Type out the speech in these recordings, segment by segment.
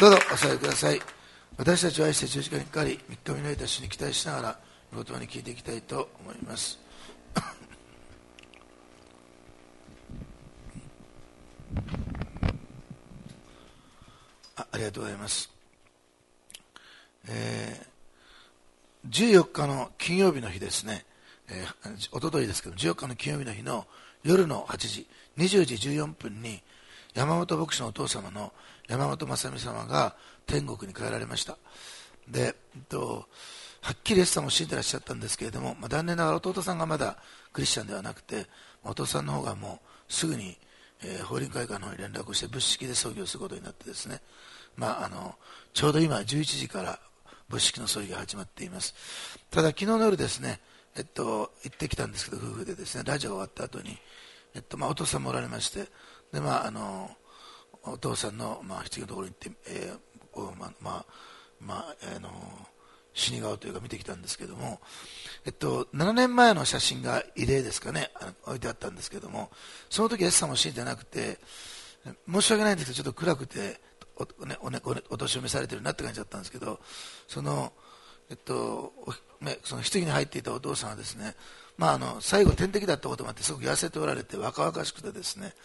どうぞお座りください。私たちを愛して十字架にかかり三日目のいた主に期待しながら御言葉に聞いていきたいと思います。ありがとうございます。14日の金曜日の日ですね、おとといですけど14日の金曜日の日の夜の8時20時14分に山本牧師のお父様の山本正美様が天国に帰られました。で、はっきりイエス様を信じてらっしゃったんですけれども、残念ながら弟さんがまだクリスチャンではなくて、お父さんの方がもうすぐに、法輪会館の方に連絡をして仏式で葬儀をすることになってですね、ちょうど今11時から仏式の葬儀が始まっています。ただ昨日の夜ですね、行ってきたんですけど、夫婦でですね、ラジオが終わった後に、お父さんもおられまして、でお父さんの、棺のところに行って、死に顔というか見てきたんですけども、7年前の写真が慰霊ですかね、置いてあったんですけども、その時イエス様を信じてなくて、申し訳ないんですけどちょっと暗くてお年を召されてるなって感じだったんですけど、その棺に入っていたお父さんはですね、最後点滴だったこともあってすごく痩せておられて若々しくてですね、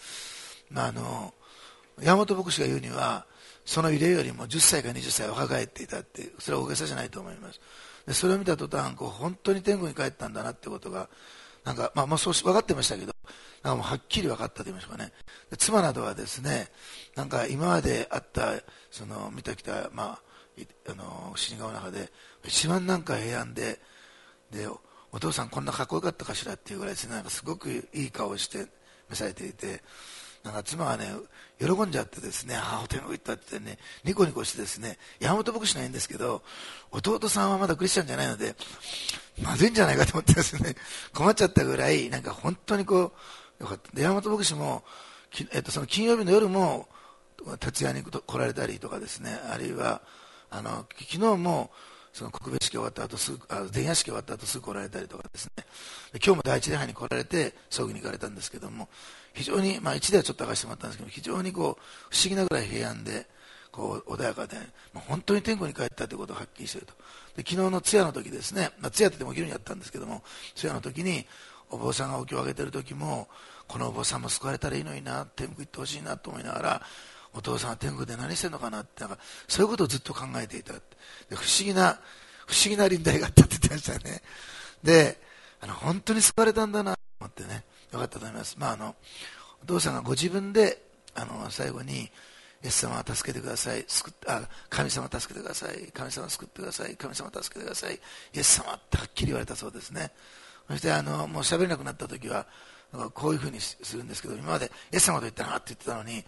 山本牧師が言うにはその慰霊よりも10歳か20歳若返っていたって、それは大げさじゃないと思います。でそれを見た途端本当に天国に帰ったんだなってことがそう分かってましたけど、もうはっきり分かったと言いましょうかね。で妻などはですね、今まであった見てきた死に顔の中で一番平安で、お父さんこんなかっこよかったかしらっていうぐらいですね、すごくいい顔をして召されていて、妻がね喜んじゃってですね、お天国行ったってねニコニコしてですね、山本牧師のいいんですけど弟さんはまだクリスチャンじゃないのでまずいんじゃないかと思ってですね、困っちゃったぐらい本当によかった。で山本牧師もその金曜日の夜も徹夜に来られたりとかですね、あるいは昨日もその告別式終わった後すぐ前夜式終わった後すぐ来られたりとかですね、で今日も第一礼拝に来られて葬儀に行かれたんですけども、非常に一ではちょっと明かしてもらったんですけど、非常に不思議なぐらい平安で穏やかで、本当に天国に帰ったということをはっきりしていると。で昨日の通夜の時ですね、通夜ってもお昼にやったんですけども、通夜の時にお坊さんがお経をあげてる時も、このお坊さんも救われたらいいのにな、天国行ってほしいなと思いながら、お父さんは天国で何してるのかなって、そういうことをずっと考えていた。で不思議な臨在があったって言ってましたよね。で本当に救われたんだなと思ってね、よかったと思います。お父さんがご自分で最後にイエス様は助けてください、神様助けてください、神様救ってください、神様助けてください、イエス様ってはっきり言われたそうですね。そしてもう喋れなくなった時はこういうふうにするんですけど、今までイエス様と言ったなって言ってたのに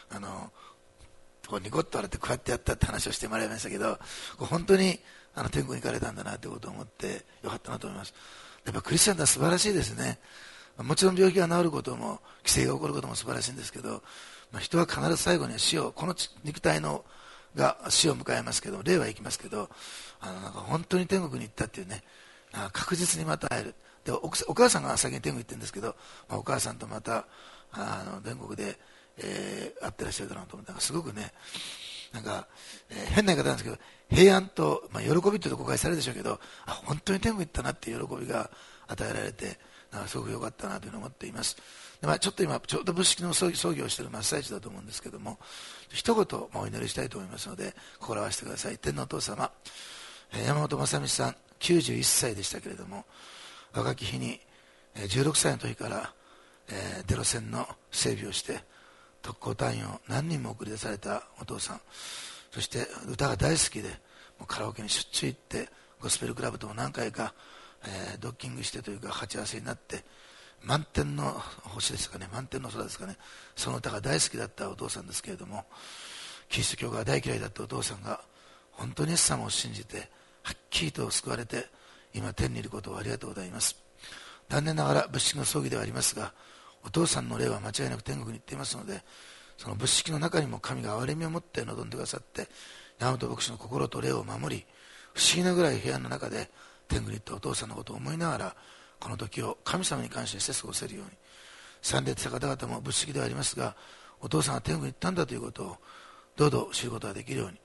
ニコッと笑ってこうやってやったって話をしてもらいましたけど、本当に天国に行かれたんだなということを思ってよかったなと思います。やっぱクリスチャンは素晴らしいですね。もちろん病気が治ることも奇跡が起こることも素晴らしいんですけど、人は必ず最後にはこの肉体が死を迎えますけど、霊は生きますけど、本当に天国に行ったっていうね、確実にまた会える。でお母さんが先に天国行ってるんですけど、お母さんとまた天国で、会ってらっしゃるだろうと思って、すごくね変な言い方なんですけど、平安と、喜びというと誤解されるでしょうけど、本当に天国行ったなっていう喜びが与えられて、すごく良かったなというふうに思っています。でちょっと今ちょうど仏式の葬儀をしている真っ最中だと思うんですけども、一言お祈りしたいと思いますので心を合わせてください。天皇お父様、山本正美さん91歳でしたけれども、若き日に16歳の時からテロ戦の整備をして特攻隊員を何人も送り出されたお父さん、そして歌が大好きでもうカラオケにしょっちゅう行って、ゴスペルクラブとも何回か、ドッキングしてというか鉢合わせになって、満天の星ですかね、満天の空ですかね、その歌が大好きだったお父さんですけれども、キリスト教が大嫌いだったお父さんが本当にイエス様を信じてはっきりと救われて今天にいることをありがとうございます。残念ながら仏式の葬儀ではありますが、お父さんの霊は間違いなく天国に行っていますので、その仏式の中にも神が憐れみを持って望んでくださって、山本牧師の心と霊を守り、不思議なぐらい部屋の中で天国に行ったお父さんのことを思いながら、この時を神様に感謝して過ごせるように、参列した方々も仏式ではありますが、お父さんが天国に行ったんだということをどうぞ知ることができるように、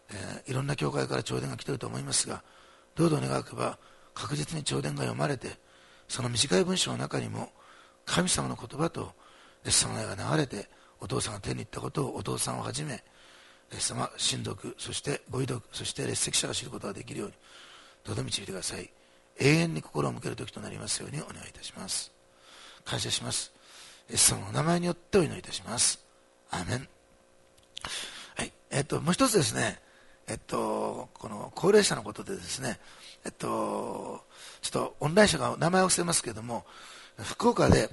いろんな教会から弔電が来ていると思いますが、どうぞ願けば確実に弔電が読まれて、その短い文章の中にも神様の言葉とイエス様の絵が流れて、お父さんが手に入ったことをお父さんをはじめイエス様、神読、そしてご遺読、そして列席者が知ることができるようにどうぞ導いてください。永遠に心を向ける時となりますようにお願いいたします。感謝します。イエス様のお名前によってお祈りいたします。アーメン。はい、もう一つですね、この高齢者のことでですね、ちょっとオンライン社が名前を伏せますけれども、福岡で、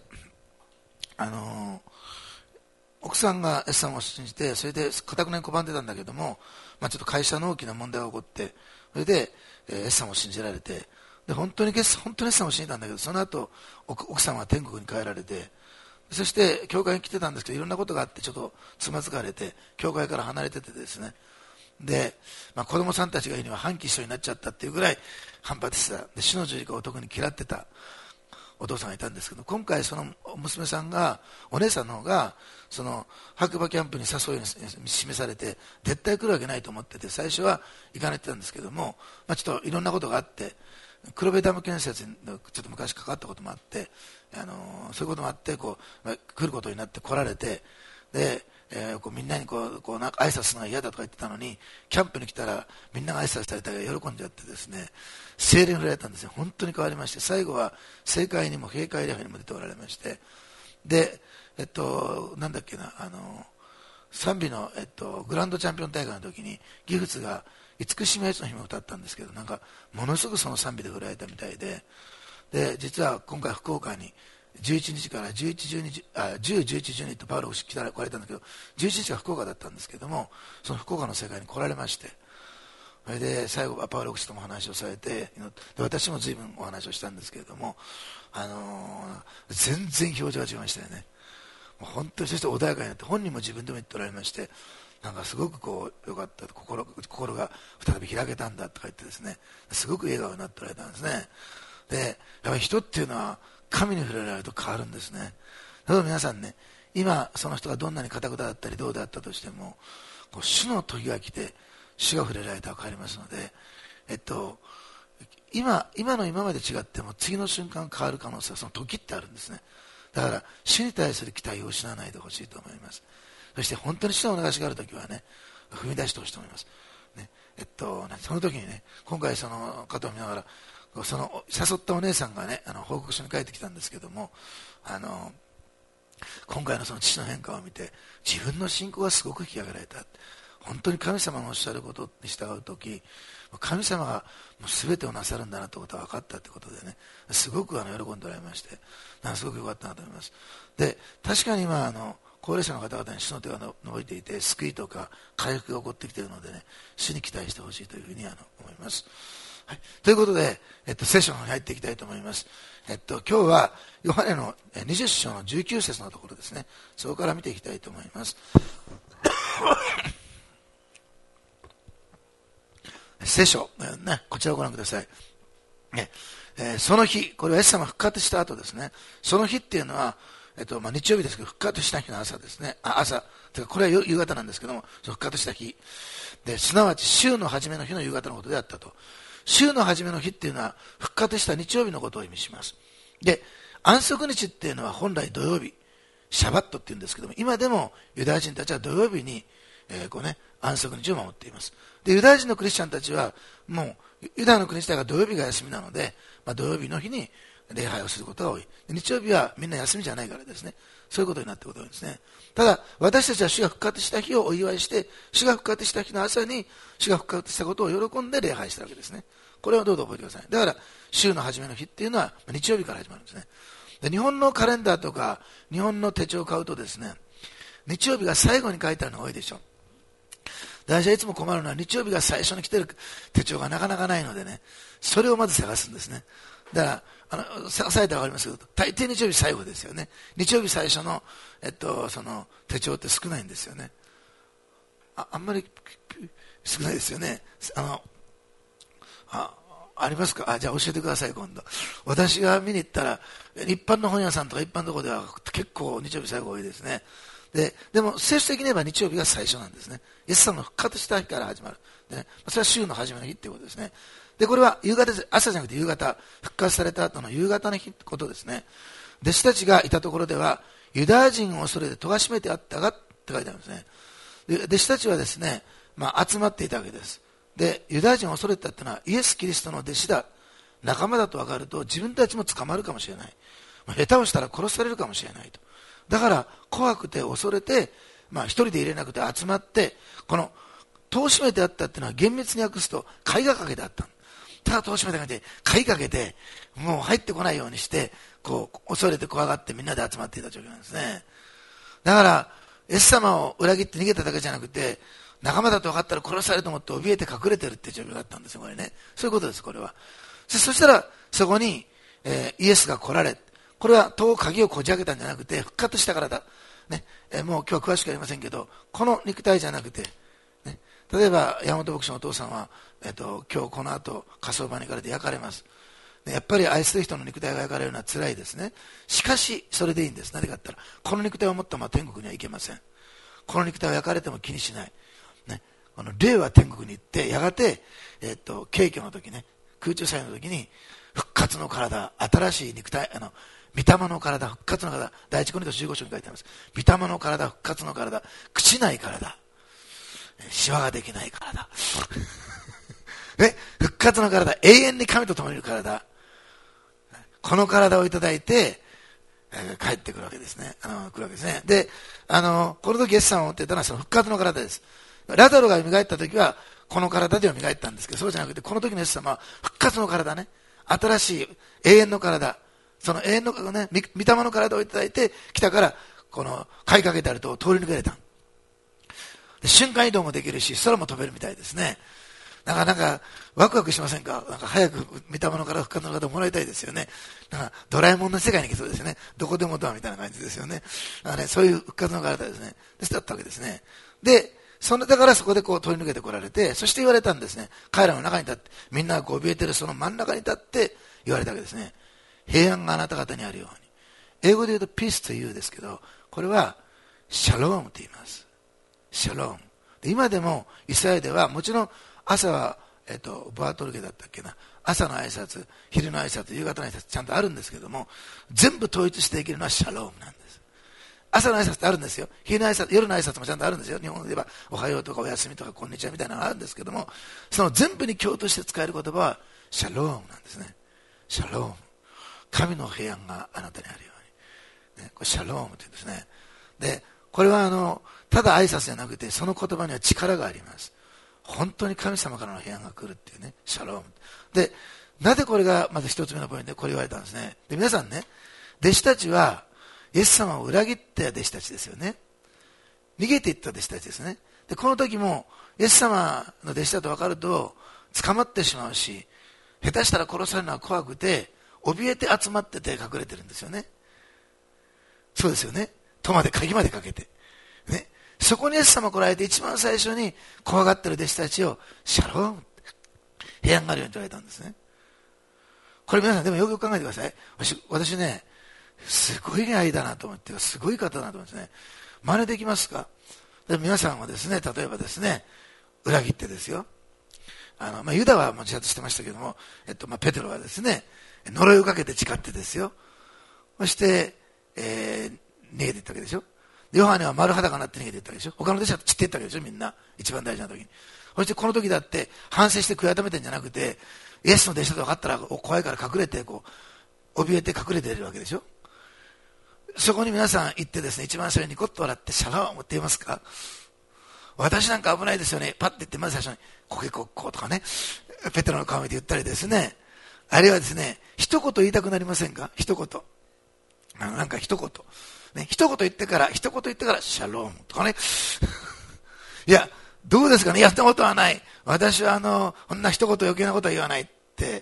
奥さんがイエス様を信じて、それで固くなに拒んでたんだけども、ちょっと会社の大きな問題が起こって、それで、イエス様を信じられて、で本当にイエス様を信じたんだけど、その後奥様が天国に帰られて、そして教会に来てたんですけど、いろんなことがあってちょっとつまずかれて教会から離れててですね、で、子供さんたちが言うには反旗一緒になっちゃったっていうぐらい反発してた。で、死の十字架を特に嫌ってたお父さんがいたんですけど、今回その娘さんが、お姉さんの方がその白馬キャンプに誘いに示されて絶対来るわけないと思ってて、最初は行かないってたんですけども、ちょっといろんなことがあって、黒部ダム建設にちょっと昔かかったこともあって、そういうこともあって来ることになって来られて、で、みんなになんか挨拶するのが嫌だとか言ってたのに、キャンプに来たらみんなが挨拶されたら喜んじゃってですね、聖霊に触れられたんですよ。本当に変わりまして、最後は聖会にも閉会礼拝にも出ておられまして、で、なんだっけな、賛美の、グランドチャンピオン大会の時にギフツが慈しみやつの日も歌ったんですけど、なんかものすごくその賛美で触れられたみたいで、実は今回福岡に11日から11、12、10、11、12とパウロが来られたんだけど、11日が福岡だったんですけども、その福岡の世界に来られまして、それで最後はパウロ牧師とも話をされて、で私も随分お話をしたんですけれども、全然表情が違いましたよね。もう本当に、そして穏やかになって、本人も自分でも言っておられまして、なんかすごく良かった、心が再び開けたんだとか言ってですね、すごく笑顔になっておられたんですね。で、やっぱり人っていうのは神に触れられると変わるんですね。だから皆さんね、今その人がどんなに堅くだったりどうであったとしても、主の時が来て主が触れられたら変わりますので、今まで違っても次の瞬間変わる可能性はその時ってあるんですね。だから主に対する期待を失わないでほしいと思います。そして本当に主のお願いがあるときはね、踏み出してほしいと思います。ね、その時にね、今回その方を見ながら、その誘ったお姉さんがね、報告書に書いてきたんですけども、今回のその父の変化を見て、自分の信仰がすごく引き上げられた。本当に神様のおっしゃることに従うとき、神様がもう全てをなさるんだなということが分かったということでね、すごく喜んでおられまして、すごく良かったなと思います。で、確かに今、高齢者の方々に主の手が伸びていて、救いとか回復が起こってきているのでね、主に期待してほしいというふうに思います。はい、ということで、聖書の方に入っていきたいと思います。今日はヨハネの20章の19節のところですね。そこから見ていきたいと思います。聖書、ね、こちらをご覧ください。ね、その日、これはイエス様が復活した後ですね。その日っていうのは、日曜日ですけど、復活した日の朝ですね。朝、これは夕方なんですけども、その復活した日。で、すなわち週の初めの日の夕方のことであったと。週の初めの日っていうのは、復活した日曜日のことを意味します。で、安息日っていうのは本来土曜日、シャバットっていうんですけども、今でもユダヤ人たちは土曜日に、安息日を守っています。で、ユダヤ人のクリスチャンたちは、もう、ユダヤの国自体が土曜日が休みなので、土曜日の日に礼拝をすることが多い。日曜日はみんな休みじゃないからですね。そういうことになっていることですね。ただ、私たちは主が復活した日をお祝いして、主が復活した日の朝に、主が復活したことを喜んで礼拝したわけですね。これをどうぞ覚えてください。だから、週の初めの日っていうのは、日曜日から始まるんですね。で、日本のカレンダーとか、日本の手帳を買うとですね、日曜日が最後に書いてあるのが多いでしょう。私はいつも困るのは日曜日が最初に来てる手帳がなかなかないのでね、それをまず探すんですね。だから探されたら分かりますけど、大抵日曜日最後ですよね。日曜日最初の、その手帳って少ないんですよね。あんまり少ないですよね。ありますか？じゃあ教えてください、今度。私が見に行ったら、一般の本屋さんとか一般のところでは結構日曜日最後多いですね。 でも聖書的に言えば日曜日が最初なんですね。イエス様の復活した日から始まる。でね、それは週の初めの日っていうことですね。で、これは夕方です。朝じゃなくて夕方、復活された後の夕方の日ってことですね。弟子たちがいたところでは、ユダヤ人を恐れて戸が閉めてあったがって書いてあるんですね。で、弟子たちはですね、集まっていたわけです。で、ユダヤ人を恐れてたっていうのは、イエス・キリストの弟子だ、仲間だと分かると、自分たちも捕まるかもしれない。下手をしたら殺されるかもしれないと。だから、怖くて恐れて、一人で入れなくて集まって、この、戸を閉めてあったっていうのは厳密に訳すと、鍵がかけてあった。ただ戸を閉めてあげて、鍵かけて、もう入ってこないようにして、恐れて怖がってみんなで集まっていた状況なんですね。だから、イエス様を裏切って逃げただけじゃなくて、仲間だと分かったら殺されると思って怯えて隠れてるっていう状況だったんですよ、これね。そういうことです、これは。そしたら、そこに、イエスが来られ、これは戸鍵をこじ開けたんじゃなくて、復活したからだ。ね。もう今日は詳しくありませんけど、この肉体じゃなくて、ね。例えば、山本牧師のお父さんは、今日この後、火葬場に行かれて焼かれます。やっぱり愛する人の肉体が焼かれるのは辛いですね。しかし、それでいいんです。なぜかって言ったら、この肉体を持ったまま天国には行けません。この肉体を焼かれても気にしない。ね。霊は天国に行って、やがて、景挙の時ね、空中祭の時に、復活の体、新しい肉体、御霊の体、復活の体、第一コリント15章に書いてあります。御霊の体、復活の体、朽ちない体、シワができない体。ね、復活の体、永遠に神と共にいる体。この体をいただいて、帰ってくるわけですね。来るわけですね。で、この時イエス様を持っていたのはその復活の体です。ラザロが蘇った時は、この体で蘇ったんですけど、そうじゃなくて、この時のイエス様は復活の体ね。新しい永遠の体。その永遠のね、御霊の体をいただいて来たから、この、買いかけてあると通り抜けれた。で、瞬間移動もできるし、空も飛べるみたいですね。なんか、ワクワクしませんか？なんか早く御霊の体、復活の体をもらいたいですよね。なんか、ドラえもんの世界に行きそうですよね。どこでもドアみたいな感じですよね。そういう復活の体ですね。だったわけですね。で、だからそこで通り抜けてこられて、そして言われたんですね。彼らの中に立って、みんなが怯えてるその真ん中に立って言われたわけですね。平安があなた方にあるように。英語で言うと peace to you ですけど、これはシャロームと言います。シャローム。で、今でもイスラエルではもちろん朝は、バートルゲだったっけな。朝の挨拶、昼の挨拶、夕方の挨拶ちゃんとあるんですけども、全部統一してできるのはシャロームなんです。朝の挨拶ってあるんですよ。昼の挨拶、夜の挨拶もちゃんとあるんですよ。日本で言えば、おはようとかおやすみとかこんにちはみたいなのがあるんですけども、その全部に共通して使える言葉は、シャロームなんですね。シャローム。神の平安があなたにあるように。ね、これシャロームって言うんですね。で、これはただ挨拶じゃなくて、その言葉には力があります。本当に神様からの平安が来るっていうね、シャローム。で、なぜこれがまず一つ目のポイントでこれ言われたんですね。で、皆さんね、弟子たちは、イエス様を裏切った弟子たちですよね。逃げていった弟子たちですね。で、この時も、イエス様の弟子だと分かると、捕まってしまうし、下手したら殺されるのは怖くて、怯えて集まってて隠れてるんですよね。そうですよね。戸まで、鍵までかけて。ね。そこにイエス様来られて一番最初に怖がってる弟子たちを、シャローム、平安があるようにと言われたんですね。これ皆さんでもよく考えてください。私ね、すごい愛だなと思って、すごい方だなと思うんですね。真似できますか？で皆さんはですね、例えばですね、裏切ってですよ。ユダはもう自殺してましたけども、ペテロはですね、呪いをかけて誓ってですよ。そして、逃げていったわけでしょ。ヨハネは丸裸になって逃げていったわけでしょ。他の弟子は散っていったわけでしょ、みんな。一番大事な時に。そしてこの時だって反省して悔い改めてんじゃなくて、イエスの弟子だと分かったら怖いから隠れて、怯えて隠れているわけでしょ。そこに皆さん行ってですね、一番最初にニコッと笑ってシャロームって言いますか？私なんか危ないですよね。パッて言ってまず最初にコケコッコーとかね、ペテロの顔見て言ったりですね。あるいはですね、一言言いたくなりませんか？一言。なんか一言。ね、一言言ってから、シャロームとかね。いや、どうですかね？やったことはない。私はこんな一言余計なことは言わないって。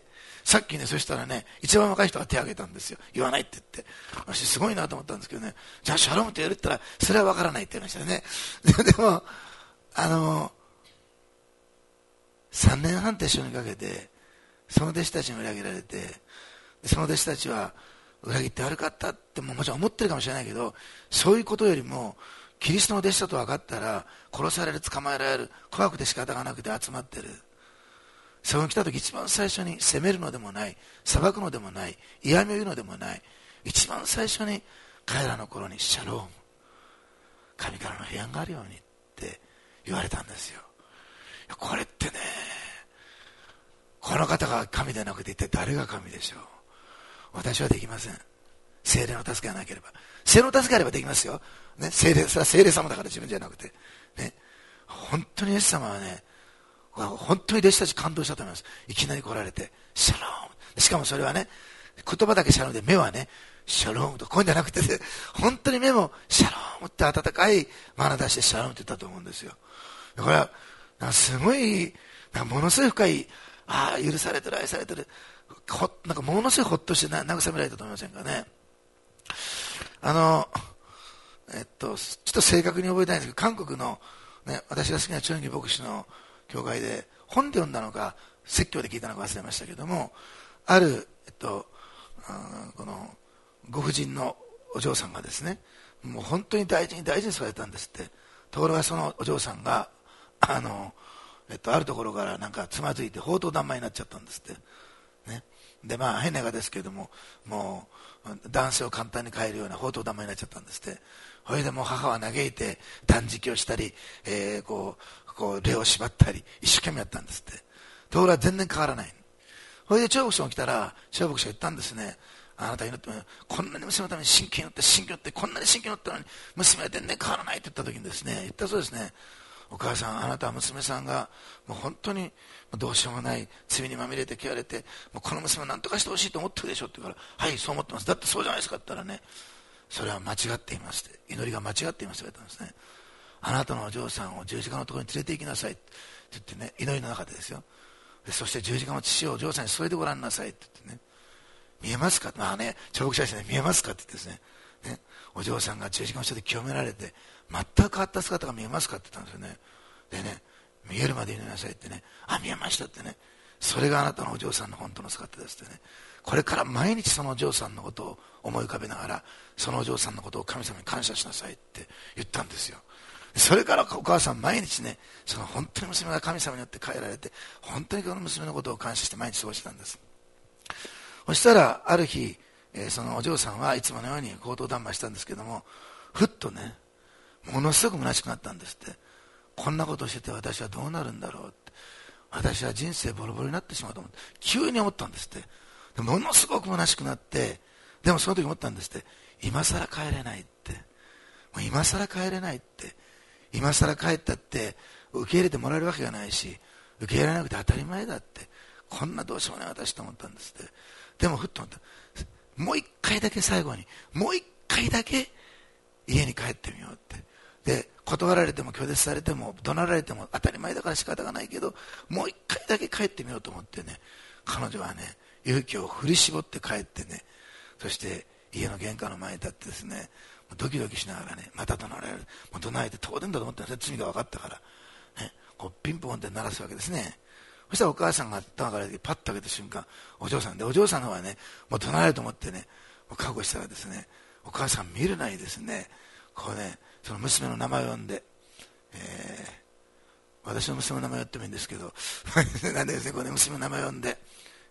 さっきね、そしたらね、一番若い人が手を挙げたんですよ。言わないって言って。私すごいなと思ったんですけどね。じゃあシャロームって言われたら、それはわからないって言いましたよね。でも、3年半手塩にかけて、その弟子たちに裏切られて、その弟子たちは、裏切って悪かったってもちろん思ってるかもしれないけど、そういうことよりも、 キリストの弟子だと分かったら殺される、捕まえられる、怖くて仕方がなくて集まってる。そこに来た時、一番最初に責めるのでもない、裁くのでもない、嫌味を言うのでもない、一番最初に彼らの頃にシャローム、神からの平安があるようにって言われたんですよ。これってね、この方が神でなくて一体誰が神でしょう。私はできません。聖霊の助けがなければ。聖霊の助けがあればできますよ、ね、聖霊、それは聖霊様だから自分じゃなくて、ね、本当にイエス様はね、本当に弟子たち感動したと思います。いきなり来られてシャローム、しかもそれはね、言葉だけシャロームで、目はねシャロームと、こういうんじゃなくて、ね、本当に目もシャロームって温かい眼出してシャロームって言ったと思うんですよ。これはなんかすごい、なんかものすごい深い、ああ許されてる、愛されてる、なんかものすごいほっとして慰められたと思いませんかね。ちょっと正確に覚えたいんですけど、韓国の、ね、私が好きなチョンギ牧師の教会で本で読んだのか説教で聞いたのか忘れましたけども、ある、このご婦人のお嬢さんがですね、もう本当に大事に大事にされたんですって。ところがそのお嬢さんがあるところからなんかつまずいて砲塔弾魔になっちゃったんですって、ね、でまあ変な言い方ですけども、もう男性を簡単に変えるような砲塔弾魔になっちゃったんですって。それでもう母は嘆いて断食をしたり、こう霊を縛ったり一生懸命やったんですって。ところが全然変わらない。それで張牧師が来たら、張牧師が言ったんですね。あなた祈ってもこんなに娘のために真剣に祈って真剣に祈ってこんなに真剣に祈ったのに娘は全然変わらないって言った時にですね、言ったそうですね。お母さん、あなたは娘さんがもう本当にどうしようもない罪にまみれて汚れて、もうこの娘を何とかしてほしいと思ってるでしょって言うから、はいそう思ってます、だってそうじゃないですかって言ったらね、それは間違っていますって、祈りが間違っていますって言われたんですね。あなたのお嬢さんを十字架のところに連れて行きなさいって言ってね、祈りの中でですよ。でそして十字架の父をお嬢さんに添えてごらんなさいって言ってね、見えますか、まあね、彫刻者ですね、見えますかって言ってですね、お嬢さんが十字架の下で清められて全く変わった姿が見えますかって言ったんですよね。でね、見えるまで祈りなさいってね、あ、見えましたってね、それがあなたのお嬢さんの本当の姿ですってね、これから毎日そのお嬢さんのことを思い浮かべながら、そのお嬢さんのことを神様に感謝しなさいって言ったんですよ。それからお母さん毎日ね、その本当に娘が神様によって変えられて、本当にこの娘のことを感謝して毎日過ごしてたんです。そしたらある日、そのお嬢さんはいつものように口頭談話したんですけども、ふっとね、ものすごく虚しくなったんですって。こんなことをしてて私はどうなるんだろうって、私は人生ボロボロになってしまうと思って急に思ったんですって。でものすごく虚しくなって、でもその時思ったんですって、今更帰れないって、もう今更帰れないって、今更帰ったって受け入れてもらえるわけがないし、受け入れられなくて当たり前だって、こんなどうしようもない私と思ったんですって。でもふっと思った、もう一回だけ最後にもう一回だけ家に帰ってみようって。で断られても拒絶されても怒鳴られても当たり前だから仕方がないけど、もう一回だけ帰ってみようと思ってね、彼女はね勇気を振り絞って帰ってね、そして家の玄関の前に立ってですね、ドキドキしながらね、また怒鳴られる、もう怒鳴られて当然だと思ったんですよ、罪が分かったから、ね、こうピンポンって鳴らすわけですね。そしたらお母さんがドアからパッと開けた瞬間、お嬢さんで、お嬢さんの方はね、もう怒鳴られると思ってね、もう覚悟したらですね、お母さん見るなりですね、こうね、その娘の名前を呼んで、私の娘の名前を言ってもいいんですけどなんでですね、これ娘の名前を呼んで、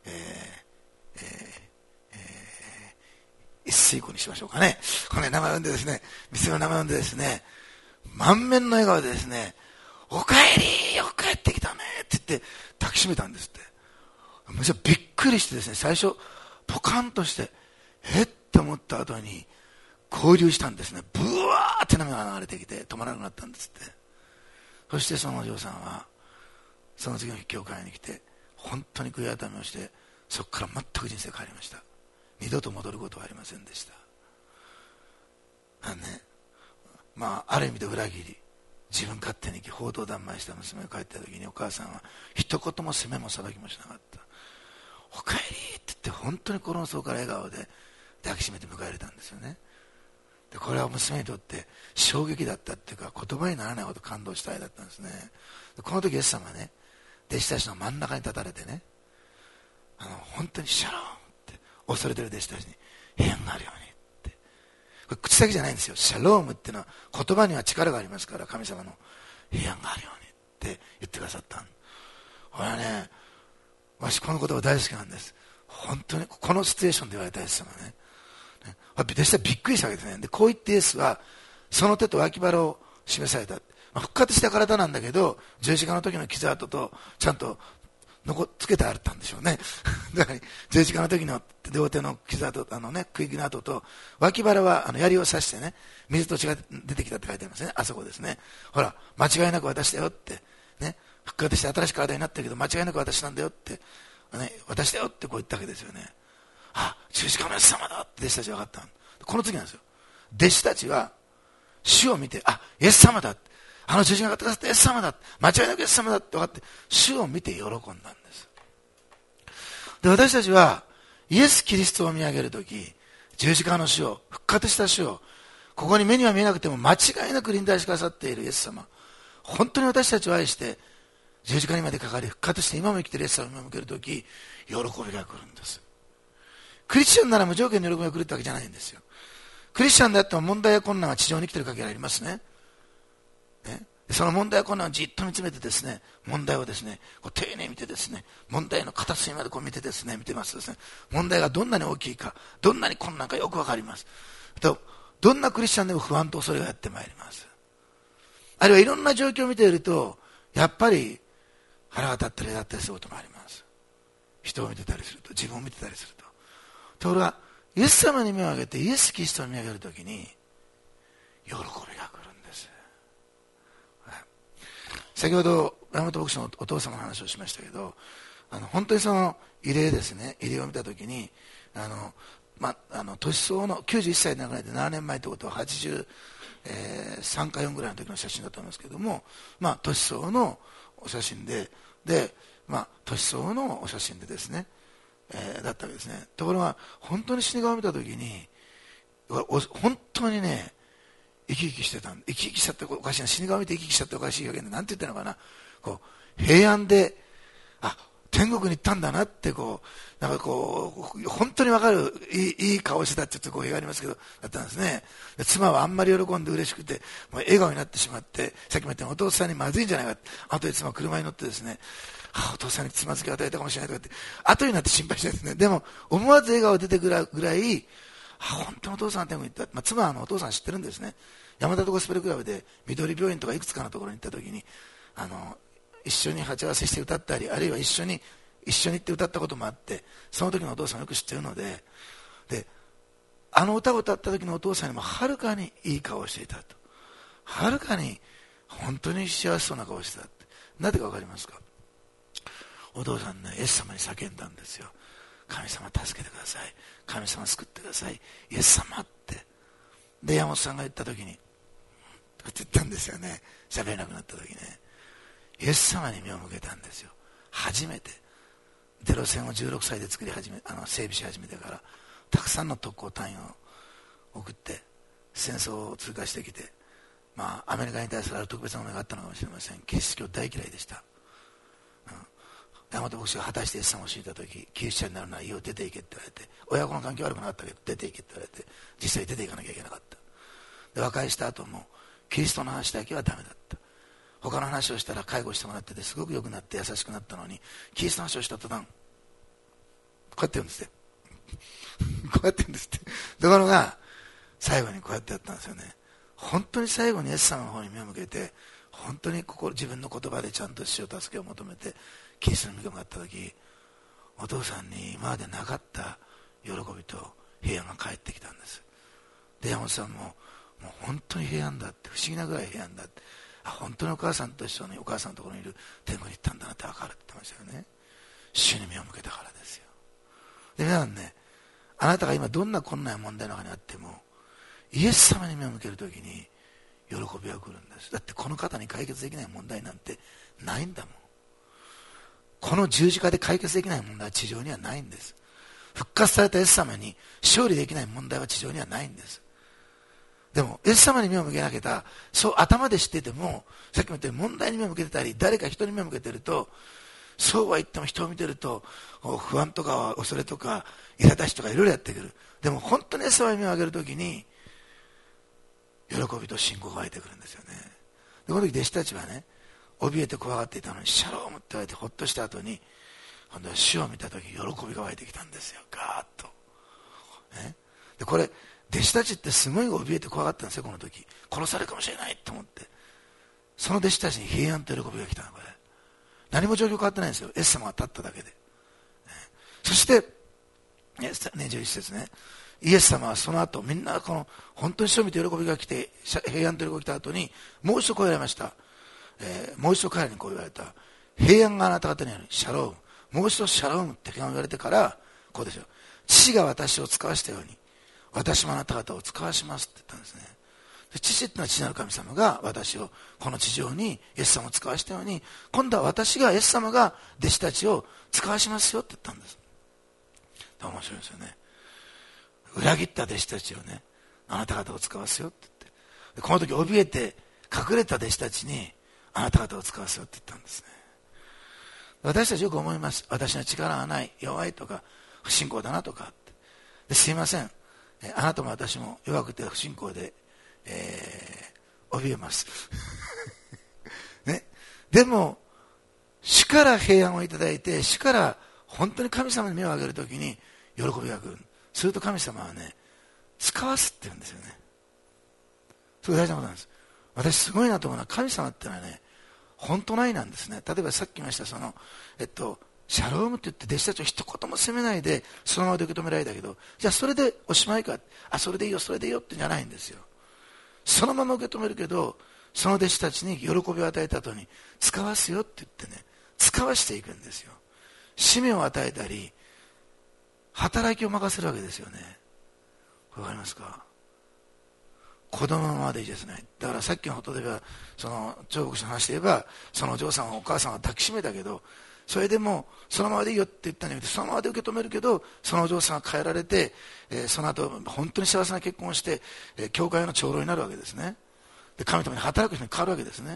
一水子にしましょうかね。この名前を呼んでですね、娘の名前を呼んでですね、満面の笑顔でですね、おかえり、よく帰ってきたねって言って抱きしめたんですって。むしろびっくりしてですね、最初ポカンとしてって思った後に交流したんですね。ブワーって涙が流れてきて止まらなくなったんですって。そしてそのお嬢さんはその次の日教会に来て本当に悔い改めをして、そこから全く人生変わりました。二度と戻ることはありませんでした。まあある意味で裏切り、自分勝手に報道談話した娘が帰った時にお母さんは一言も責めも裁きもしなかった。おかえりって言って本当に心の底から笑顔で抱きしめて迎え入れたんですよね。でこれは娘にとって衝撃だったっていうか、言葉にならないほど感動したいだったんですね。でこの時イエス様はね、弟子たちの真ん中に立たれてね、本当にシャローンって恐れてる弟子たちに平安があるようにって、 これ口先じゃないんですよ。シャロームっていうのは言葉には力がありますから、神様の平安があるようにって言ってくださった。これはね、私この言葉大好きなんです。本当にこのシチュエーションで言われたイエス様ね。弟子はびっくりしたわけですね。でこう言ってイエスはその手と脇腹を示された。復活した体なんだけど、十字架の時の傷跡とちゃんとつけてあったんでしょうね。だから十字架の時の両手の傷跡、食い木の跡と脇腹は槍を刺してね、水と血が出てきたって書いてありますね。あそこですね。ほら、間違いなく私だよってね、復活して新しく体になってるけど間違いなく私なんだよって、ね、私だよってこう言ったわけですよね。あ、十字架のイエス様だって弟子たちは分かった。この次なんですよ。弟子たちは主を見て、あ、イエス様だ、あの十字架がかかったイエス様だ、間違いなくイエス様だって分かって主を見て喜んだんです。で、私たちはイエス・キリストを見上げるとき、十字架の主を、復活した主を、ここに目には見えなくても間違いなく臨在してくださっているイエス様、本当に私たちを愛して十字架にまでかかり復活して今も生きているイエス様に目を向けるとき、喜びが来るんです。クリスチャンなら無条件に喜びが来るってわけじゃないんですよ。クリスチャンであっても問題や困難は地上に来ている限りありますね。その問題や困難をじっと見つめてですね、問題をですね、こう丁寧に見てですね、問題の片隅までこう見てですね、見てますとですね、問題がどんなに大きいか、どんなに困難かよくわかります。と、どんなクリスチャンでも不安と恐れがやってまいります。あるいはいろんな状況を見ていると、やっぱり腹が立ったりだったりすることもあります。人を見てたりすると、自分を見てたりすると。ところが、イエス様に目を上げてイエス・キリストを見上げるときに喜びが来るんです。先ほど山本牧師のお父様の話をしましたけど、本当にその慰霊ですね、慰霊を見たときに年相の91歳で亡くなって7年前ということは83か4ぐらいの時の写真だと思いますけども、年相のお写真で年相のお写真でですね、だったわけですね。ところが本当に死に顔を見たときに本当にね、生き生きしてた。生き生きしたっておかしいな、死に顔を見て生き生きしたっておかしい表現で何て言ったのかな、こう平安で、あ、天国に行ったんだなってこうなんかこう本当に分かるいい顔してたってちょっと語弊がありますけどだったんですね。で妻はあんまり喜んで嬉しくてもう笑顔になってしまって、さっきも言ったようにお父さんにまずいんじゃないかって、後で妻は車に乗ってですね、お父さんにつまずきを与えたかもしれないとかって後になって心配してるんですね。でも思わず笑顔が出てくるぐらい、本当にお父さんは天国に行った、妻はお父さん知ってるんですね。山田とゴスペルクラブで緑病院とかいくつかのところに行った時に一緒に鉢合わせして歌ったり、あるいは一緒に行って歌ったこともあって、その時のお父さんをよく知っているので、あの歌を歌った時のお父さんにもはるかにいい顔をしていたと、はるかに本当に幸せそうな顔をしてたって。なぜか分かりますか。お父さんね、イエス様に叫んだんですよ。神様助けてください、神様救ってください、イエス様って。で山本さんが言った時にって言ったんですよね。喋れなくなった時ね、イエス様に目を向けたんですよ。初めてゼロ戦を16歳で整備し始めてからたくさんの特攻隊員を送って戦争を通過してきて、アメリカに対するある特別なものがあったのかもしれません。キリスト教大嫌いでした。山本牧師が果たしてイエス様を知った時、キリスチャンになるなら家を出て行けって言われて、親子の関係悪くなかったけど出て行けって言われて、実際出て行かなきゃいけなかった。で和解した後もキリストの話だけはダメだった。他の話をしたら介護してもらっててすごく良くなって優しくなったのに、キリストの話をした途端こうやって言うんですってこうやって言うんですって。ところが最後にこうやってやったんですよね。本当に最後にイエス様の方に目を向けて、本当に自分の言葉でちゃんと死を助けを求めてキリストに向かった時、お父さんに今までなかった喜びと平安が返ってきたんです。で山本さんもう本当に平安だって、不思議なぐらい平安だって、本当にお母さんと一緒にお母さんのところにいる天国に行ったんだなって分かるって言ってましたよね。主に目を向けたからですよ。で皆さんね、あなたが今どんな困難や問題の中にあってもイエス様に目を向けるときに喜びが来るんです。だってこの方に解決できない問題なんてないんだもん。この十字架で解決できない問題は地上にはないんです。復活されたイエス様に勝利できない問題は地上にはないんです。でもイエス様に目を向けなきゃ、そう頭で知ってても、さっきも言ったように問題に目を向けてたり誰か人に目を向けてると、そうは言っても人を見てると不安とか恐れとか苛立ちとかいろいろやってくる。でも本当にイエス様に目を上げるときに喜びと信仰が湧いてくるんですよね。でこの時弟子たちはね、怯えて怖がっていたのにシャロームって言われてほっとした後に、今度は主を見た時喜びが湧いてきたんですよ、ガーッと、ね、でこれ弟子たちってすごい怯えて怖がったんですよ。この時殺されるかもしれないと思って、その弟子たちに平安と喜びが来たの。これ何も状況変わってないんですよ。イエス様が立っただけで、ね、そして21節ね、イエス様はその後みんなこの本当に主を見て喜びが来て平安と喜びが来た後にもう一度こう言われました、もう一度彼にこう言われた。平安があなた方にある、シャローム。もう一度シャロームって言われてからこうですよ、父が私を使わしたように私もあなた方を使わしますって言ったんですね。で父っていうのは父なる神様が私をこの地上にイエス様を使わしたように、今度は私がイエス様が弟子たちを使わしますよって言ったんです。面白いですよね。裏切った弟子たちをね、あなた方を使わすよって言って、でこの時怯えて隠れた弟子たちにあなた方を使わすよって言ったんですね。私たちよく思います。私の力はない、弱いとか不信仰だなとかって。ですいません、あなたも私も弱くて不信仰で、怯えますね。でも主から平安をいただいて、主から本当に神様に目を上げるときに喜びが来る。すると神様はね、使わすって言うんですよね。それ大事なことなんです。私すごいなと思うのは、神様ってのはね、本当の愛なんですね。例えばさっき言いましたシャロームって言って弟子たちを一言も責めないでそのままで受け止められたけど、じゃあそれでおしまいか、それでいいよそれでいいよってじゃないんですよ。そのまま受け止めるけど、その弟子たちに喜びを与えた後に使わすよって言ってね、使わしていくんですよ。使命を与えたり働きを任せるわけですよね。わかりますか。子供までいいですね。だからさっきのことではその彫刻師の話で言えば、そのお嬢さんお母さんは抱きしめたけど、それでもそのままでいいよって言ったのにそのままで受け止めるけど、そのお嬢さんが変えられて、その後本当に幸せな結婚をして、教会の長老になるわけですね。で神のために働く人に変わるわけですね。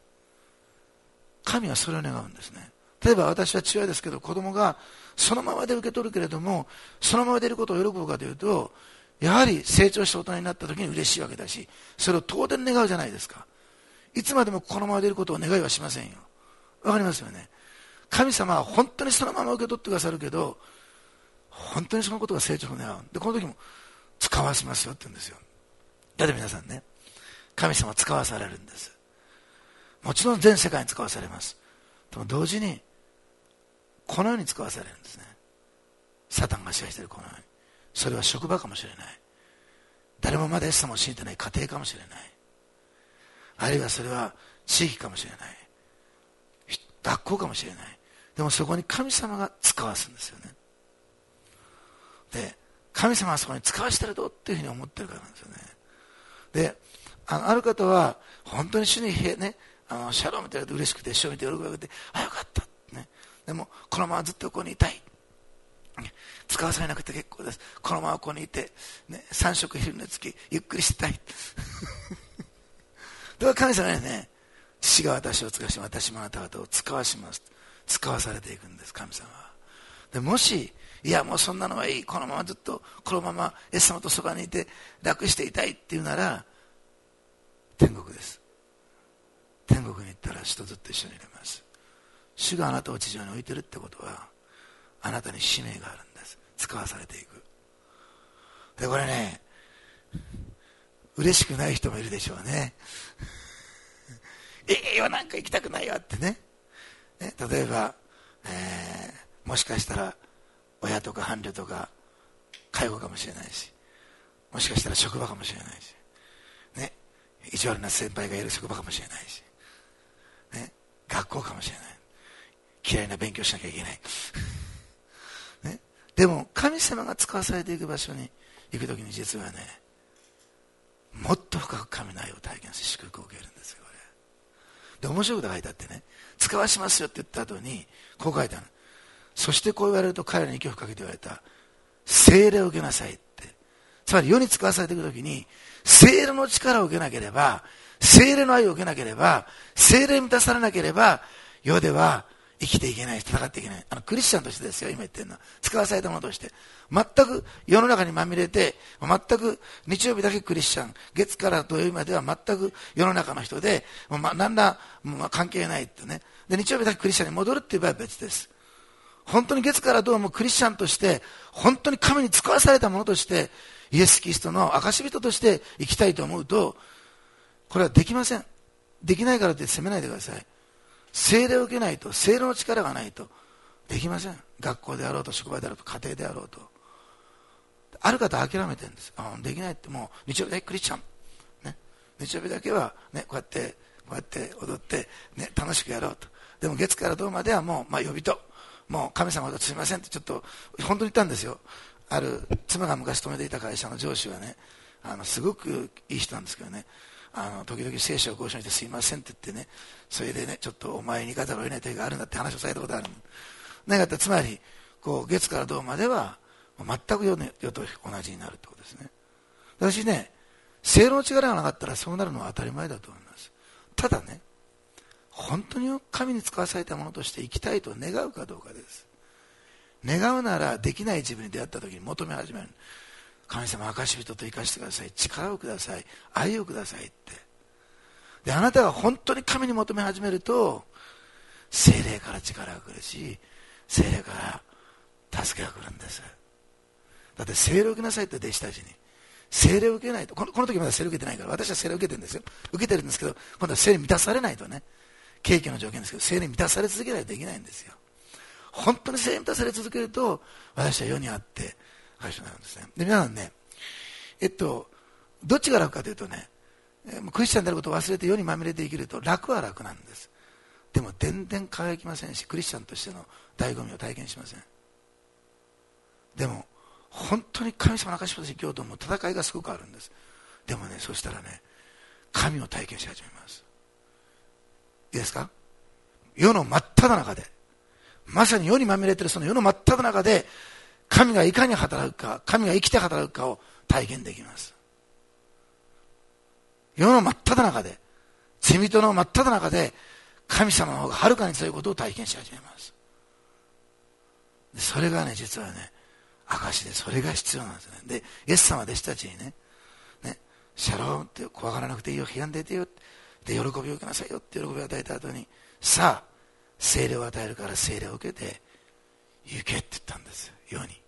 神はそれを願うんですね。例えば私は父親ですけど、子供がそのままで受け取るけれども、そのままでいることを喜ぶかというと、やはり成長して大人になった時に嬉しいわけだし、それを当然願うじゃないですか。いつまでもこのままでいることを願いはしませんよ。わかりますよね。神様は本当にそのまま受け取ってくださるけど、本当にそのことが成長を願う。でこの時も使わせますよって言うんですよ。だって皆さんね、神様は使わされるんです。もちろん全世界に使わされます。でも同時にこのように使わされるんですね。サタンが支配しているこのように。それは職場かもしれない。誰もまだイエス様を信じてない家庭かもしれない。あるいはそれは地域かもしれない。学校かもしれない。でもそこに神様が使わすんですよね。で神様はそこに使わしてるとっていうふうに思ってるからなんですよね。である方は本当に主にね、シャロームって言われて嬉しくて、主を見て喜びが出て、よかった、ね、でもこのままずっとここにいたい、使わされなくて結構です、このままここにいて、ね、3食昼寝つきゆっくりしたいだから神様にね、父が私を使わし私もあなた方を使わします、使わされていくんです神様は。でもしいやもうそんなのはいい、このままずっとこのままイエス様とそばにいて楽していたいっていうなら、天国です。天国に行ったら主とずっと一緒にいれます。主があなたを地上に置いてるってことは、あなたに使命があるんです。使わされていく。でこれね、嬉しくない人もいるでしょうねなんか行きたくないわってね。例えば、もしかしたら親とか伴侶とか介護かもしれないし、もしかしたら職場かもしれないし、ね、意地悪な先輩がいる職場かもしれないし、ね、学校かもしれない、嫌いな勉強しなきゃいけないね、でも神様が使わされていく場所に行くときに実はね、もっと深く神の愛を体験して祝福を受けるんですよ。これで面白いことが書いてあってね、使わしますよって言った後にこう書いてある。そしてこう言われると彼らに息をかけて言われた。聖霊を受けなさいって。つまり世に使わされていくときに、聖霊の力を受けなければ、聖霊の愛を受けなければ、聖霊に満たされなければ、世では生きていけない、戦っていけない。クリスチャンとしてですよ、今言ってるのは。使わされたものとして。全く世の中にまみれて、全く日曜日だけクリスチャン、月から土曜日までは全く世の中の人で、何ら、関係ないってね。で、日曜日だけクリスチャンに戻るっていう場合は別です。本当に月から土曜もクリスチャンとして、本当に神に使わされたものとして、イエス・キリストの証人として生きたいと思うと、これはできません。できないからって責めないでください。聖霊を受けないと、聖霊の力がないとできません。学校であろうと、職場であろうと、家庭であろうと。ある方は諦めてるんです。できないって、もう日曜日だけクリスチャン、ね、日曜日だけは、ね、こうやって踊って、ね、楽しくやろうと。でも月から土まではもう、呼びと、もう神様とすみませんってちょっと本当に言ったんですよ。ある妻が昔勤めていた会社の上司はね、すごくいい人なんですけどね、時々聖書を交渉してすいませんって言ってね、それでね、ちょっとお前に行かざるを得ない時があるんだって話をされたことがある。何かってつまりこう月から土までは全く世と同じになるってことですね。私ね、聖霊の力がなかったらそうなるのは当たり前だと思います。ただね、本当に神に使わされたものとして生きたいと願うかどうかです。願うならできない自分に出会った時に求め始める。神様、証人と生かしてください、力をください、愛をくださいって。で、あなたが本当に神に求め始めると、聖霊から力が来るし、聖霊から助けが来るんです。だって聖霊を受けなさいって弟子たちに。聖霊を受けないと、この時まだ聖霊を受けてないから、私は聖霊を受けてるんですよ。受けてるんですけど、今度は聖霊に満たされないとね、景気の条件ですけど、聖霊に満たされ続けないとできないんですよ。本当に聖霊に満たされ続けると、私は世にあって会社になるんですね。で、皆さんね、どっちが楽かというとね、クリスチャンであることを忘れて世にまみれて生きると楽は楽なんです。でも全然輝きませんし、クリスチャンとしての醍醐味を体験しません。でも本当に神様の証しとして生きようと思う戦いがすごくあるんです。でもね、そしたらね、神を体験し始めます。いいですか？世の真っ只中で、まさに世にまみれているその世の真っ只中で、神がいかに働くか、神が生きて働くかを体験できます。世の真っ只中で、罪人の真っ只中で、神様の方がはるかに強いことを体験し始めます。でそれがね、実はね、証でそれが必要なんですね。で、イエス様は弟子たちにね、シャロームって怖がらなくていいよ、批判出てよ、で、喜びを受けなさいよって喜びを与えた後に、さあ、聖霊を与えるから聖霊を受けて、行けって言ったんです、世に。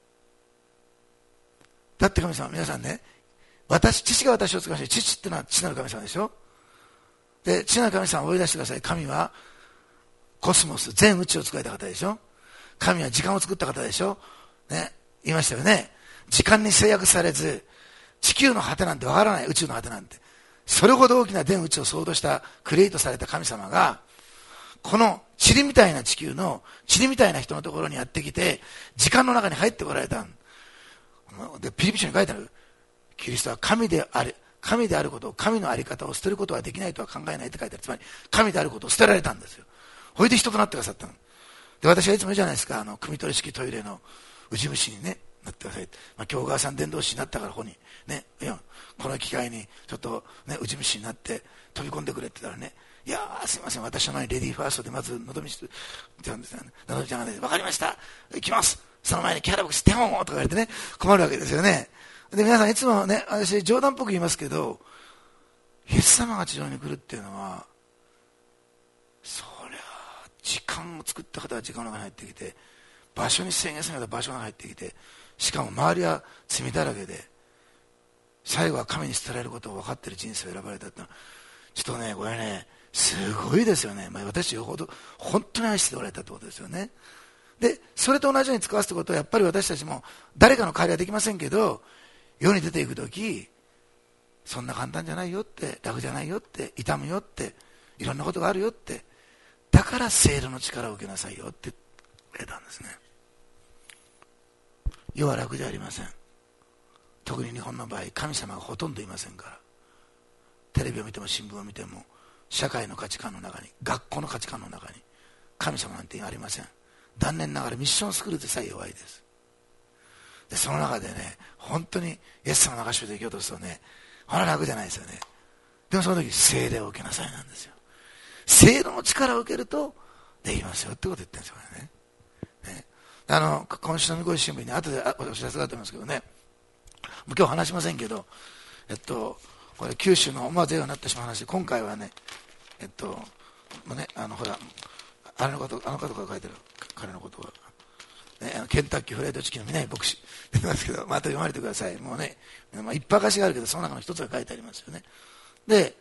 だって神様、皆さんね、父が私を使わせて、父ってのは父なる神様でしょ。で、父なる神様を追い出してください。神はコスモス、全宇宙を作られた方でしょ。神は時間を作った方でしょ。ね、言いましたよね。時間に制約されず、地球の果てなんてわからない、宇宙の果てなんて。それほど大きな全宇宙を創造したクリエイトされた神様が、この塵みたいな地球の塵みたいな人のところにやってきて、時間の中に入ってこられた。で、ピリピ書に書いてある。キリストは神であることを、神のあり方を捨てることはできないとは考えないって書いてある。つまり、神であることを捨てられたんですよ。ほいで人となってくださったの。で、私はいつも言うじゃないですか、汲み取り式トイレのウジ虫にね、なってください。京川さん伝道師になったからここに、ね、この機会にちょっとね、ウジ虫になって飛び込んでくれって言ったらね、いやー、すいません、私の前にレディーファーストでまずのどみちって言うんですよね。のどみちゃんがね、わかりました、行きます。その前にキャラボックステホンとか言われてね、困るわけですよね。で、皆さんいつもね、私冗談っぽく言いますけど、イエス様が地上に来るっていうのは、そりゃ時間を作った方が時間の中に入ってきて、場所に制限された場所が入ってきて、しかも周りは罪だらけで、最後は神に捨てられることを分かっている人生を選ばれたってのは、ちょっとね、これね、すごいですよね。私よほど本当に愛しておられたってことですよね。で、それと同じように使わすってことは、やっぱり私たちも誰かの代わりはできませんけど、世に出ていくとき、そんな簡単じゃないよって、楽じゃないよって、痛むよって、いろんなことがあるよって、だから聖霊の力を受けなさいよって言われたんですね。世は楽じゃありません。特に日本の場合、神様がほとんどいませんから。テレビを見ても新聞を見ても、社会の価値観の中に、学校の価値観の中に、神様なんてありません。残念ながらミッションスクールでさえ弱いです。で、その中でね、本当にイエス様の証しをできようとするとね、ほら楽じゃないですよね。でもその時、聖霊を受けなさいなんですよ。聖霊の力を受けると、 できますよってことを言ってるんですよね。今週の見越し新聞に後でお知らせがあると思いますけどね、もう今日話しませんけど、これ九州の思わず映画になってしまう話で、今回はね、もうね、ほら、あの方が書いてる、彼のことは、ね、ケンタッキーフライドチキンの南牧師出てますけど、また読まれてください。もうね、いっぱい証があるけど、その中の一つが書いてありますよね。で、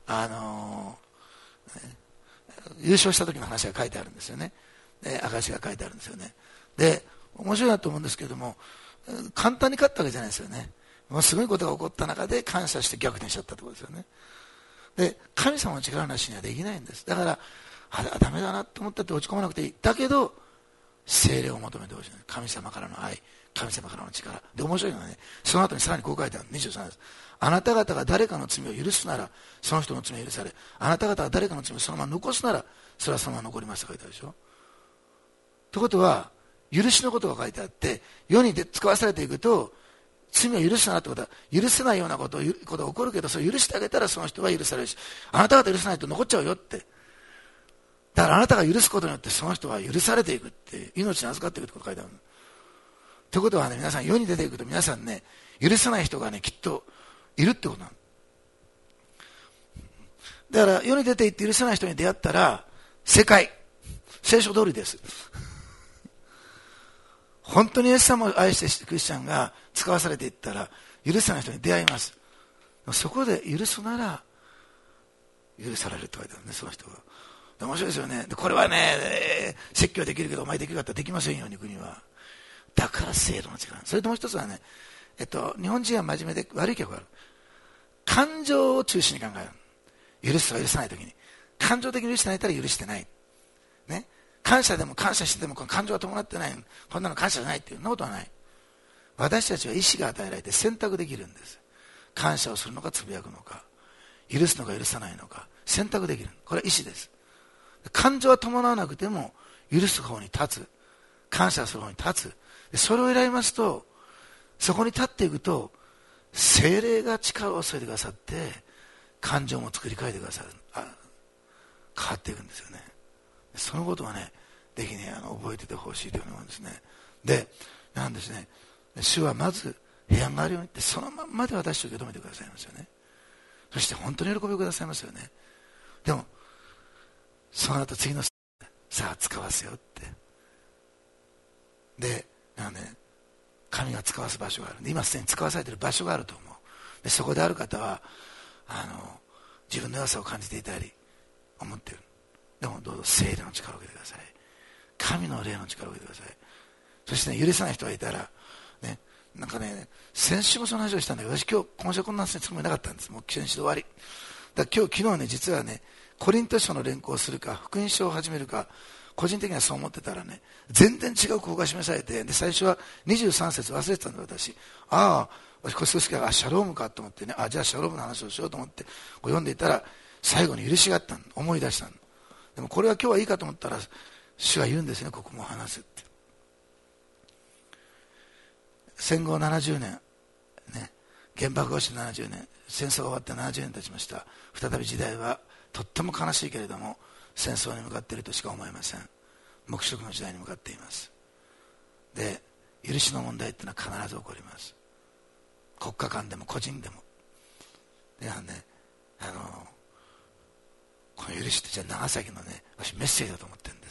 優勝した時の話が書いてあるんですよね。で、証が書いてあるんですよね。で、面白いなと思うんですけれども、簡単に勝ったわけじゃないですよね。もうすごいことが起こった中で感謝して逆転しちゃったってことですよね。で、神様の力なしにはできないんです。だから、ダメだなと思ったって落ち込まなくていい。だけど、聖霊を求めてほしい。神様からの愛、神様からの力。で、面白いのはね、その後にさらにこう書いてある23です。あなた方が誰かの罪を許すなら、その人の罪を許され、あなた方が誰かの罪をそのまま残すなら、それはそのまま残りますと書いてあるでしょ。ということは、許しのことが書いてあって、世に使わされていくと、罪を許すならってことは、許せないようなことが起こるけど、それを許してあげたらその人は許されるし、あなた方許さないと残っちゃうよって。だからあなたが許すことによってその人は許されていくって、命に預かっていくってことが書いてある。ということはね、皆さん世に出ていくと皆さんね、許さない人がね、きっといるってことなの。だから世に出ていって許さない人に出会ったら、正解。聖書通りです。本当にイエス様を愛してクリスチャンが使わされていったら、許さない人に出会います。そこで許すなら、許されるって書いてあるね、その人は。面白いですよね。でこれはね、説教できるけどお前できるかったらできませんよ、国は。だから聖霊の力。それともう一つはね、日本人は真面目で悪い傾向がある。感情を中心に考える。許すとか許さないときに。感情的に許してないたら許してない。ね。感謝でも感謝してでもこの感情が伴ってない。こんなの感謝じゃないっていうのことはない。私たちは意志が与えられて選択できるんです。感謝をするのかつぶやくのか。許すのか許さないのか。選択できる。これは意志です。感情は伴わなくても許す方に立つ、感謝する方に立つ。それを選びますと、そこに立っていくと聖霊が力を注いでくださって感情も作り変えてくださる、変わっていくんですよね。そのことはね、ぜひね、覚えててほしいというふうに思うんですね。で、なんですね、主はまず平安があるようにってそのまんまで私を受け止めてくださいますよね。そして本当に喜びをくださいますよね。でもその後次のさあ使わせよってで、神が使わす場所があるんで、今すでに使わされている場所があると思う。でそこである方は自分の良さを感じていたり思っている。でもどうぞ聖霊の力を受けてください。神の霊の力を受けてください。そしてね、許さない人がいたらね、なんかね、先週もその話をしたんだけど、私今週はこんな話するつもりなかったんです。もう先週で終わりだ。昨日ね、実はね、コリント書の連行をするか福音書を始めるか、個人的にはそう思ってたらね、全然違う項が示されて、で最初は23節忘れてたんで、私私これ少しからシャロームかと思ってね、じゃあシャロームの話をしようと思ってこう読んでいたら、最後に許しがあったの、思い出したの。でもこれは今日はいいかと思ったら、主が言うんですね、ここも話すって。戦後70年ね、原爆が落ちて70年、戦争が終わって70年経ちました。再び時代はとっても悲しいけれども戦争に向かっているとしか思えません。黙示録の時代に向かっています。で、許しの問題っていうのは必ず起こります。国家間でも個人でも。でこの許しってじゃあ長崎のね、私メッセージだと思ってるんです、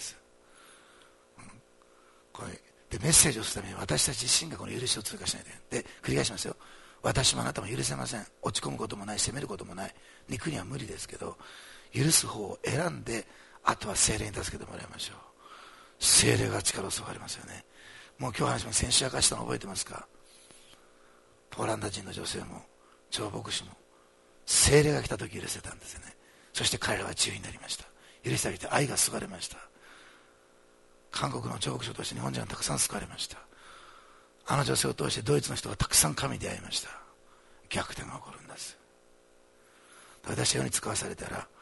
これでメッセージをするために私たち自身がこの許しを通過しないで、繰り返しますよ。私もあなたも許せません。落ち込むこともない、責めることもない、肉には無理ですけど、許す方を選んで、あとは聖霊に助けてもらいましょう。聖霊が力を注がれますよね。もう今日話も先週明かしたの覚えてますか。ポーランド人の女性も長牧師も聖霊が来た時許せたんですよね。そして彼らは自由になりました。許してあげて愛が注がれました。韓国の長牧師を通して日本人はたくさん救われました。あの女性を通してドイツの人がたくさん神に出会いました。逆転が起こるんです。私は世に使わされたら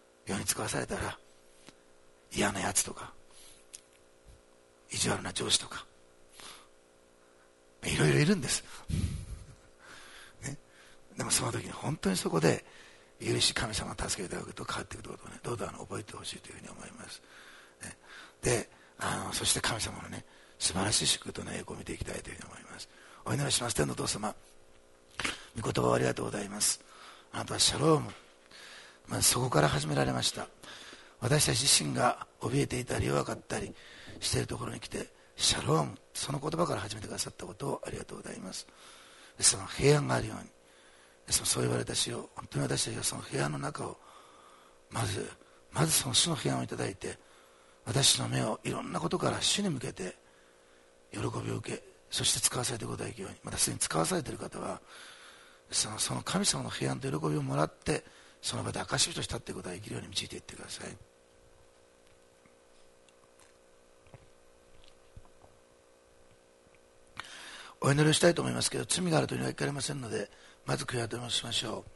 嫌なやつとか意地悪な上司とかいろいろいるんです、ね、でもその時に本当にそこで許し神様の助けをいただくと変わっていくことをね、どうぞ覚えてほしいというふうに思います、ね。 でそして神様のね素晴らしい祝福との栄光を見ていきたいというふうに思います。お祈りします。天のお父様、御言葉をありがとうございます。あなたはシャローム、そこから始められました。私たち自身が怯えていたり弱かったりしているところに来て、シャローム、その言葉から始めてくださったことをありがとうございます。その平安があるように、そう言われた主よ、本当に私たちがその平安の中をまずその主の平安をいただいて、私の目をいろんなことから主に向けて喜びを受け、そして使わされていくことができるように、またすでに使わされている方はその神様の平安と喜びをもらって、その場で証しとして立っていくことができるように導いていってください。お祈りをしたいと思いますけど、罪があるというのは聞かれませんので、まず悔い改めをしましょう。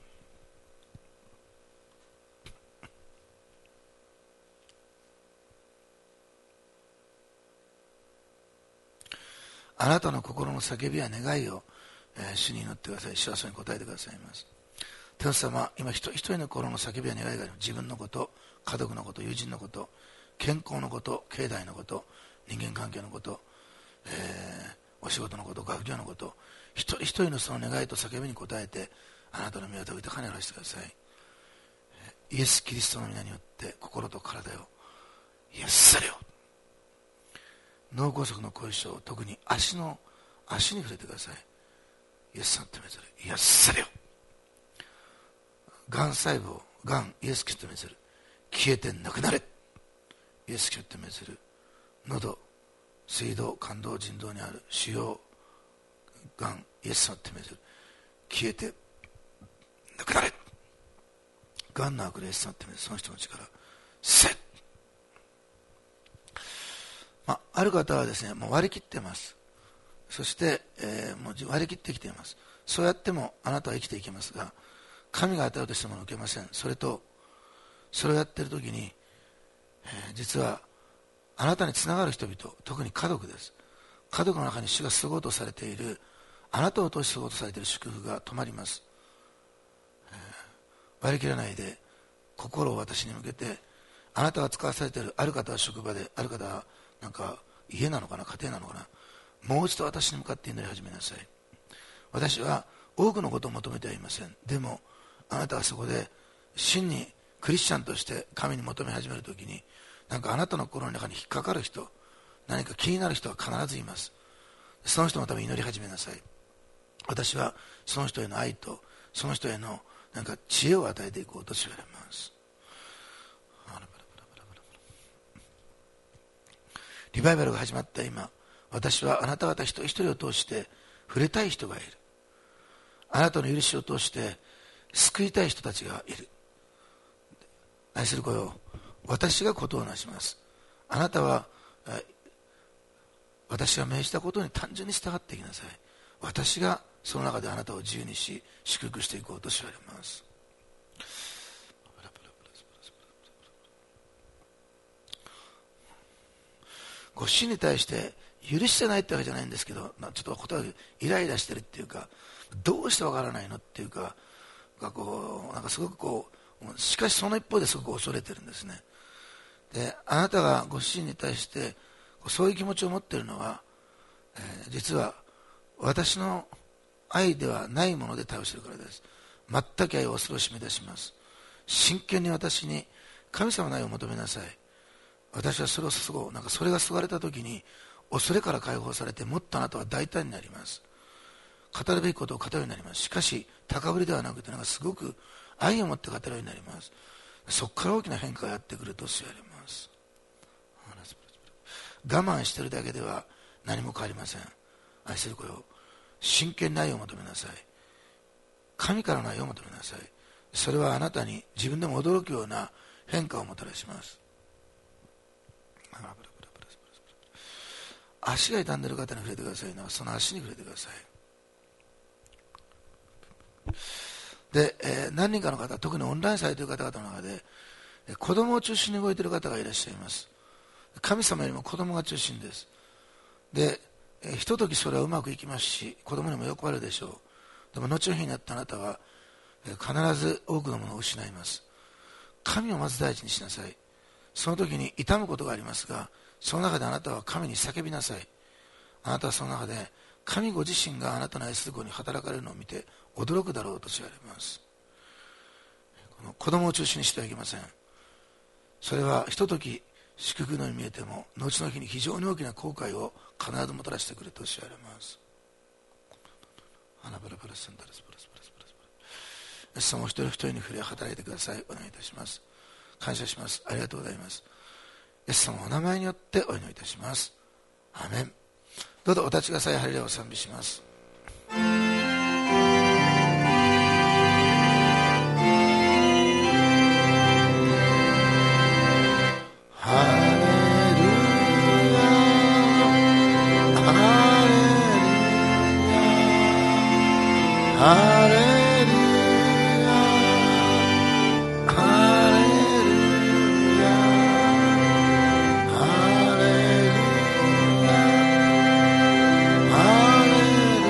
あなたの心の叫びや願いを、主に祈ってください。主はそれに応えてくださいます。天様、今一人の心の叫びや願いがある。自分のこと、家族のこと、友人のこと、健康のこと、経済のこと、人間関係のこと、お仕事のこと、学業のこと、一人一人のその願いと叫びに応えて、あなたの御業を豊かにあらせてください。イエス・キリストの皆によって心と体を癒されよ。脳梗塞の後遺症、特に足に触れてください。イエスさんとめずる、癒されよ。がん細胞、がん、イエス・キリストとめずる、消えてなくなれ。イエス・キリストとめずる、喉、水道、肝臓、腎臓にある腫瘍、がん、イエス様とめずる、消えてなくなれ。がんの悪霊、イエス様とめずる、その人の力、せっ。ある方はですね、もう割り切ってます。そして、もう割り切ってきています。そうやってもあなたは生きていけますが、神が与えようとしたものを受けません。それをやっているときに、実はあなたにつながる人々、特に家族です。家族の中に主が過ごうとされている、あなたを通して過ごうとされている祝福が止まります。割り切らないで心を私に向けて、あなたが使わされている、ある方は職場で、ある方はなんか家なのかな、家庭なのかな、もう一度私に向かって祈り始めなさい。私は多くのことを求めてはいません。でもあなたはそこで真にクリスチャンとして神に求め始めるときに、なんかあなたの心の中に引っかかる人、何か気になる人は必ずいます。その人のために祈り始めなさい。私はその人への愛とその人へのなんか知恵を与えていこうとし言われます。リバイバルが始まった今、私はあなた方一人一人を通して触れたい人がいる。あなたの許しを通して救いたい人たちがいる。愛する子よ、私が事をなします。あなたは私が命じたことに単純に従っていきなさい。私がその中であなたを自由にし祝福していこうと言われます。ご主に対して許してないってわけじゃないんですけど、ちょっとことイライラしてるっていうか、どうしてわからないのっていうか、なんかすごくしかしその一方ですごく恐れてるんですね。で、あなたがご主人に対してそういう気持ちを持っているのは、実は私の愛ではないもので対応しているからです。全く愛を恐れを締め出します。真剣に私に神様の愛を求めなさい。私はそれを注ごう。なんかそれが注がれたときに恐れから解放されて、もっとあなたは大胆になります。語るべきことを語るようになります。しかし高ぶりではなくて、なんかすごく愛を持って語るようになります。そこから大きな変化がやってくると言われます。我慢しているだけでは何も変わりません。愛する子よ、真剣な愛を求めなさい。神からの愛を求めなさい。それはあなたに自分でも驚くような変化をもたらします。足が痛んでいる方に触れてくださいのは、その足に触れてください。で、何人かの方、特にオンラインされている方々の中で子供を中心に動いている方がいらっしゃいます。神様よりも子供が中心です。で、ひとときそれはうまくいきますし、子供にもよくあるでしょう。でも後の日になったあなたは必ず多くのものを失います。神をまず大事にしなさい。その時に痛むことがありますが、 その中であなたは神に叫びなさい。あなたはその中で神ご自身があなたの愛する子に働かれるのを見て驚くだろうと知られます。この子供を中心にしてはいけません。それはひととき祝福のように見えても後の日に非常に大きな後悔を必ずもたらしてくると知られます。イエス様を一人一人に触れ働いてください。お願いいたします。感謝します。ありがとうございます。イエス様のお名前によってお祈りいたします。アーメン。どうぞお立ちください。ハレルヤを賛美します。ハレルヤ、ハレルヤ、ハレルヤ、ハレル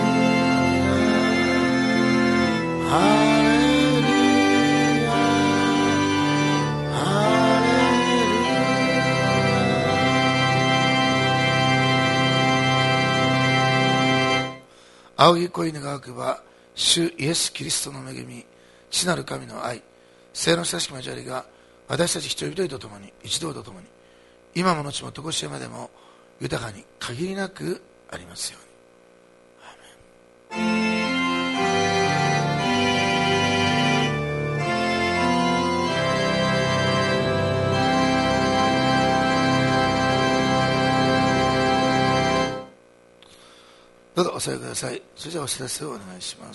ヤ、ハレルヤ、ハレルヤ。仰ぎ恋願わくば主イエス・キリストの恵み、父なる神の愛、聖の親しき交わりが私たち一人一人と共に、一同と共に、今も後も常しえまでも豊かに限りなくありますように。アーメン。どうぞお座りください。それじゃあお知らせをお願いします。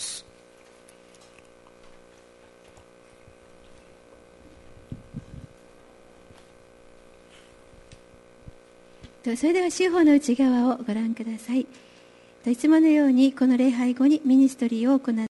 それでは司法の内側をご覧ください。いつものようにこの礼拝後にミニストリーを行って